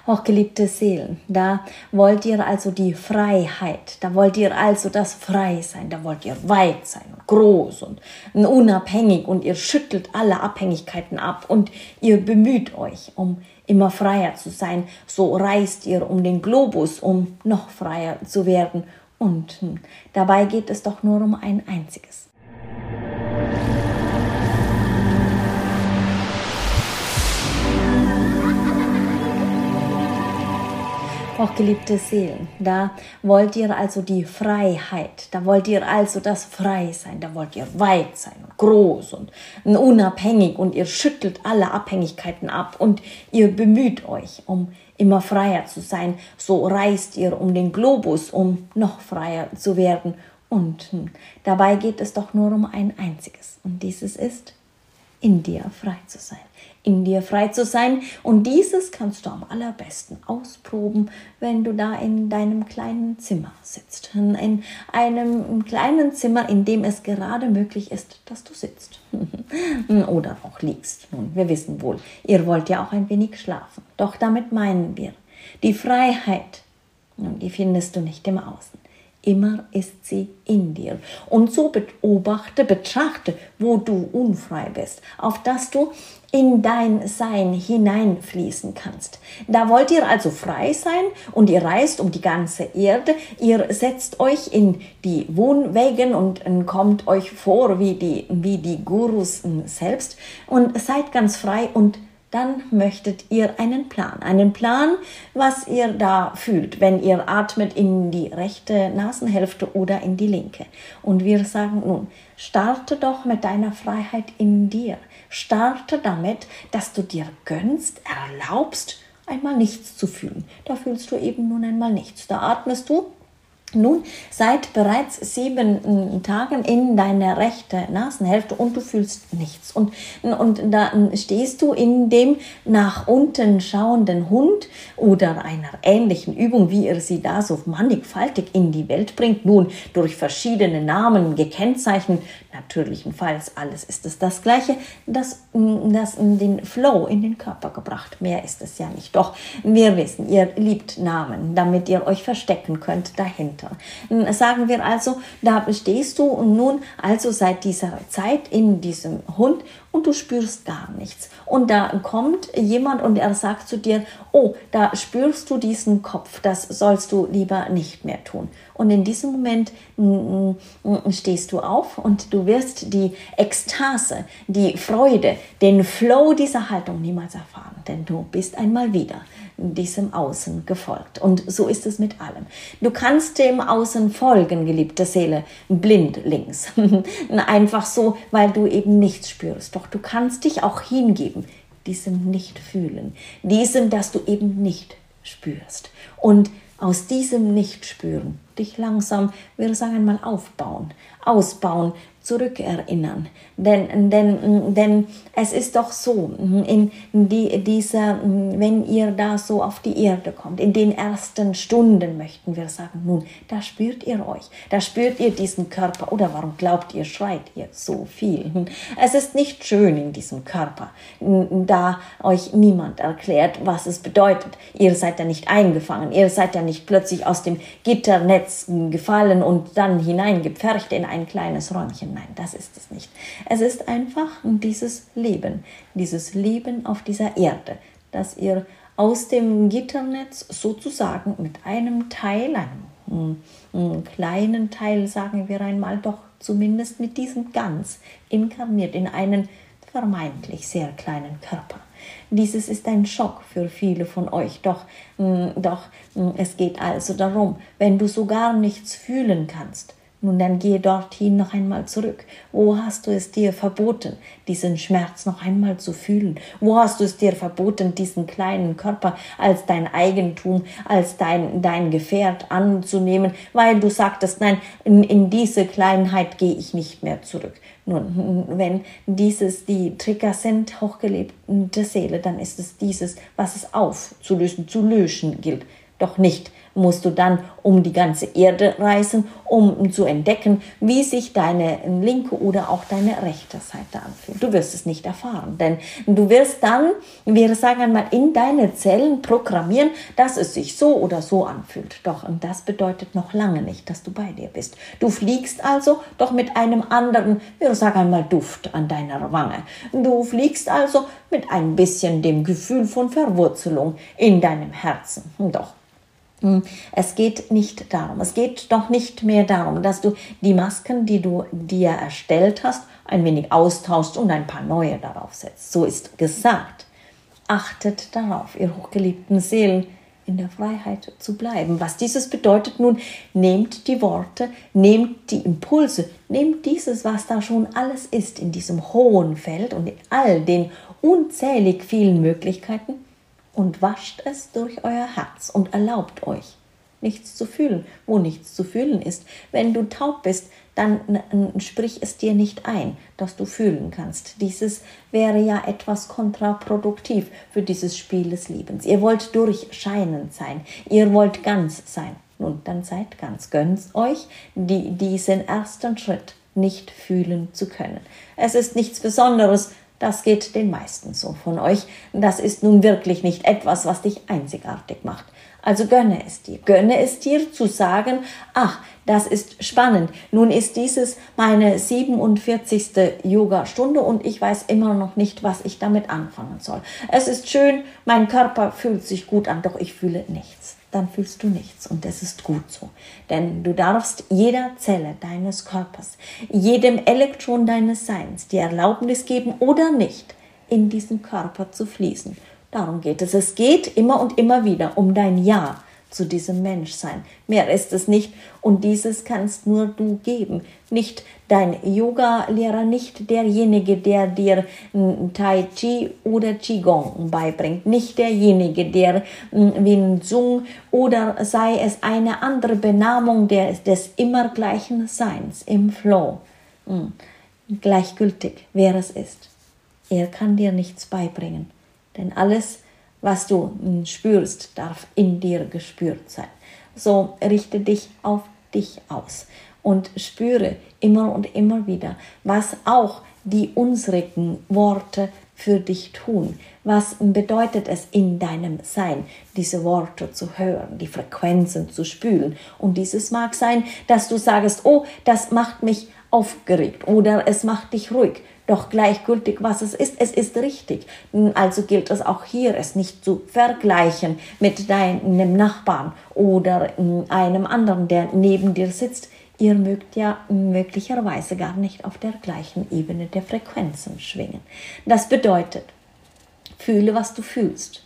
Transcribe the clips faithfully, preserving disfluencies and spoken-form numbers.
Hochgeliebte Seelen, da wollt ihr also die Freiheit, da wollt ihr also das Freisein, da wollt ihr weit sein und groß und unabhängig und ihr schüttelt alle Abhängigkeiten ab und ihr bemüht euch, um immer freier zu sein. So reist ihr um den Globus, um noch freier zu werden und hm, dabei geht es doch nur um ein einziges. Hochgeliebte Seelen, da wollt ihr also die Freiheit, da wollt ihr also das Freisein, da wollt ihr weit sein und groß und unabhängig und ihr schüttelt alle Abhängigkeiten ab und ihr bemüht euch, um immer freier zu sein. So reist ihr um den Globus, um noch freier zu werden und hm, dabei geht es doch nur um ein einziges und dieses ist, in dir frei zu sein. In dir frei zu sein und dieses kannst du am allerbesten ausproben, wenn du da in deinem kleinen Zimmer sitzt. In einem kleinen Zimmer, in dem es gerade möglich ist, dass du sitzt oder auch liegst. Nun, wir wissen wohl, ihr wollt ja auch ein wenig schlafen. Doch damit meinen wir, die Freiheit, nun, die findest du nicht im Außen. Immer ist sie in dir. Und so beobachte, betrachte, wo du unfrei bist, auf dass du in dein Sein hineinfließen kannst. Da wollt ihr also frei sein und ihr reist um die ganze Erde. Ihr setzt euch in die Wohnwägen und kommt euch vor wie die, wie die Gurus selbst und seid ganz frei und dann möchtet ihr einen Plan. Einen Plan, was ihr da fühlt, wenn ihr atmet in die rechte Nasenhälfte oder in die linke. Und wir sagen nun, starte doch mit deiner Freiheit in dir. Starte damit, dass du dir gönnst, erlaubst, einmal nichts zu fühlen. Da fühlst du eben nun einmal nichts. Da atmest du nun seit bereits sieben Tagen in deiner rechten Nasenhälfte und du fühlst nichts. Und, und da stehst du in dem nach unten schauenden Hund oder einer ähnlichen Übung, wie ihr sie da so mannigfaltig in die Welt bringt, nun durch verschiedene Namen gekennzeichnet. Natürlichenfalls alles ist es das Gleiche, das, das den Flow in den Körper gebracht. Mehr ist es ja nicht. Doch wir wissen, ihr liebt Namen, damit ihr euch verstecken könnt dahinter. Sagen wir also, da stehst du und nun also seit dieser Zeit in diesem Hund und du spürst gar nichts. Und da kommt jemand und er sagt zu dir, oh, da spürst du diesen Kopf, das sollst du lieber nicht mehr tun. Und in diesem Moment mm, mm, stehst du auf und du wirst die Ekstase, die Freude, den Flow dieser Haltung niemals erfahren, denn du bist einmal wieder diesem Außen gefolgt. Und so ist es mit allem. Du kannst dem Außen folgen, geliebte Seele, blindlings. Einfach so, weil du eben nichts spürst. Doch du kannst dich auch hingeben, diesem Nicht-Fühlen, diesem, das du eben nicht spürst. Und aus diesem Nicht-Spüren dich langsam, wir sagen einmal, aufbauen, ausbauen, zurückerinnern. Denn, denn, denn es ist doch so, in die, dieser, wenn ihr da so auf die Erde kommt, in den ersten Stunden möchten wir sagen, nun, da spürt ihr euch, da spürt ihr diesen Körper. Oder warum glaubt ihr, schreit ihr so viel? Es ist nicht schön in diesem Körper, da euch niemand erklärt, was es bedeutet. Ihr seid ja nicht eingefangen, ihr seid ja nicht plötzlich aus dem Gitternetz gefallen und dann hineingepfercht in ein kleines Räumchen. Nein, das ist es nicht. Es ist einfach dieses Leben, dieses Leben auf dieser Erde, dass ihr aus dem Gitternetz sozusagen mit einem Teil, einem, einem kleinen Teil, sagen wir einmal, doch zumindest mit diesem Ganz inkarniert in einen vermeintlich sehr kleinen Körper. Dieses ist ein Schock für viele von euch, doch, doch es geht also darum, wenn du so gar nichts fühlen kannst, nun, dann gehe dorthin noch einmal zurück. Wo hast du es dir verboten, diesen Schmerz noch einmal zu fühlen? Wo hast du es dir verboten, diesen kleinen Körper als dein Eigentum, als dein, dein Gefährt anzunehmen, weil du sagtest, nein, in, in diese Kleinheit gehe ich nicht mehr zurück. Nun, wenn dieses die Trigger sind, hochgelebte Seele, dann ist es dieses, was es aufzulösen, zu löschen gilt. Doch nicht, musst du dann um die ganze Erde reisen, um zu entdecken, wie sich deine linke oder auch deine rechte Seite anfühlt. Du wirst es nicht erfahren, denn du wirst dann, wir sagen einmal, in deine Zellen programmieren, dass es sich so oder so anfühlt. Doch und das bedeutet noch lange nicht, dass du bei dir bist. Du fliegst also doch mit einem anderen, wir sagen einmal, Duft an deiner Wange. Du fliegst also mit ein bisschen dem Gefühl von Verwurzelung in deinem Herzen. Doch. Es geht nicht darum, es geht doch nicht mehr darum, dass du die Masken, die du dir erstellt hast, ein wenig austauschst und ein paar neue darauf setzt. So ist gesagt. Achtet darauf, ihr hochgeliebten Seelen, in der Freiheit zu bleiben. Was dieses bedeutet, nun nehmt die Worte, nehmt die Impulse, nehmt dieses, was da schon alles ist in diesem hohen Feld und in all den unzählig vielen Möglichkeiten und wascht es durch euer Herz und erlaubt euch, nichts zu fühlen, wo nichts zu fühlen ist. Wenn du taub bist, dann sprich es dir nicht ein, dass du fühlen kannst. Dieses wäre ja etwas kontraproduktiv für dieses Spiel des Liebens. Ihr wollt durchscheinend sein, ihr wollt ganz sein. Nun, dann seid ganz. Gönnt euch die, diesen ersten Schritt, nicht fühlen zu können. Es ist nichts Besonderes. Das geht den meisten so von euch. Das ist nun wirklich nicht etwas, was dich einzigartig macht. Also gönne es dir. Gönne es dir zu sagen, ach, das ist spannend. Nun ist dieses meine siebenundvierzigste Yoga-Stunde und ich weiß immer noch nicht, was ich damit anfangen soll. Es ist schön, mein Körper fühlt sich gut an, doch ich fühle nichts. Dann fühlst du nichts und das ist gut so. Denn du darfst jeder Zelle deines Körpers, jedem Elektron deines Seins die Erlaubnis geben oder nicht, in diesen Körper zu fließen. Darum geht es. Es geht immer und immer wieder um dein Ja zu diesem Menschsein. Mehr ist es nicht und dieses kannst nur du geben. Nicht dein Yoga-Lehrer, nicht derjenige, der dir Tai Chi oder Qigong beibringt. Nicht derjenige, der Wing Tsun oder sei es eine andere Benamung des, des immer gleichen Seins im Flow. Gleichgültig, wer es ist. Er kann dir nichts beibringen. Denn alles, was du spürst, darf in dir gespürt sein. So richte dich auf dich aus und spüre immer und immer wieder, was auch die unsrigen Worte für dich tun. Was bedeutet es in deinem Sein, diese Worte zu hören, die Frequenzen zu spüren? Und dieses mag sein, dass du sagst, oh, das macht mich aufgeregt oder es macht dich ruhig. Doch gleichgültig, was es ist, es ist richtig. Also gilt es auch hier, es nicht zu vergleichen mit deinem Nachbarn oder einem anderen, der neben dir sitzt. Ihr mögt ja möglicherweise gar nicht auf der gleichen Ebene der Frequenzen schwingen. Das bedeutet, fühle, was du fühlst.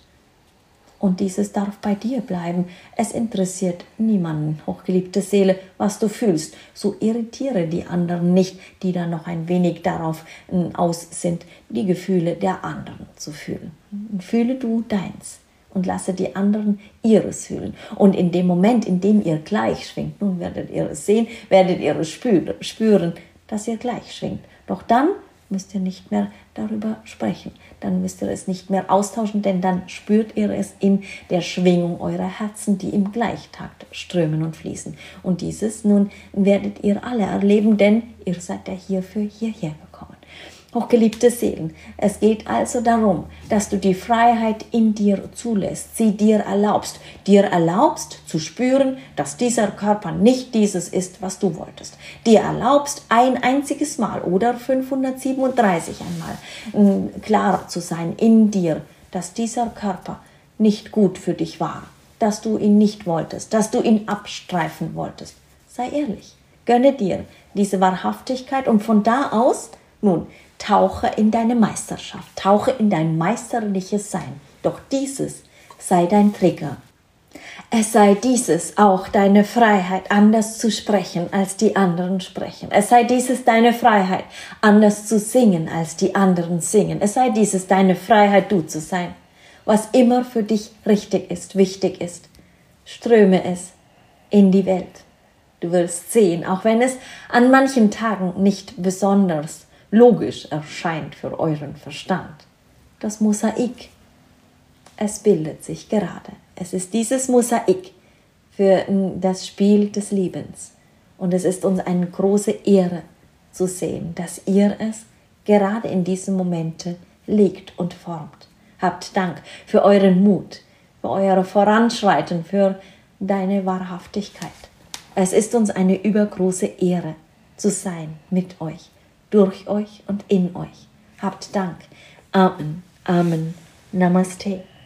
Und dieses darf bei dir bleiben. Es interessiert niemanden, hochgeliebte Seele, was du fühlst. So irritiere die anderen nicht, die da noch ein wenig darauf aus sind, die Gefühle der anderen zu fühlen. Fühle du deins und lasse die anderen ihres fühlen. Und in dem Moment, in dem ihr gleich schwingt, nun werdet ihr es sehen, werdet ihr es spüren, dass ihr gleich schwingt. Doch dann müsst ihr nicht mehr darüber sprechen. Dann müsst ihr es nicht mehr austauschen, denn dann spürt ihr es in der Schwingung eurer Herzen, die im Gleichtakt strömen und fließen. Und dieses nun werdet ihr alle erleben, denn ihr seid ja hierfür hierher gekommen. Hochgeliebte Seelen, es geht also darum, dass du die Freiheit in dir zulässt, sie dir erlaubst, dir erlaubst zu spüren, dass dieser Körper nicht dieses ist, was du wolltest. Dir erlaubst ein einziges Mal oder fünfhundertsiebenunddreißig einmal klar zu sein in dir, dass dieser Körper nicht gut für dich war, dass du ihn nicht wolltest, dass du ihn abstreifen wolltest. Sei ehrlich, gönne dir diese Wahrhaftigkeit und von da aus, nun, tauche in deine Meisterschaft, tauche in dein meisterliches Sein. Doch dieses sei dein Trigger. Es sei dieses auch deine Freiheit, anders zu sprechen, als die anderen sprechen. Es sei dieses deine Freiheit, anders zu singen, als die anderen singen. Es sei dieses deine Freiheit, du zu sein. Was immer für dich richtig ist, wichtig ist, ströme es in die Welt. Du wirst sehen, auch wenn es an manchen Tagen nicht besonders logisch erscheint für euren Verstand. Das Mosaik, es bildet sich gerade. Es ist dieses Mosaik für das Spiel des Lebens. Und es ist uns eine große Ehre zu sehen, dass ihr es gerade in diesen Momenten legt und formt. Habt Dank für euren Mut, für euer Voranschreiten, für deine Wahrhaftigkeit. Es ist uns eine übergroße Ehre zu sein mit euch, durch euch und in euch. Habt Dank. Amen. Amen. Namaste.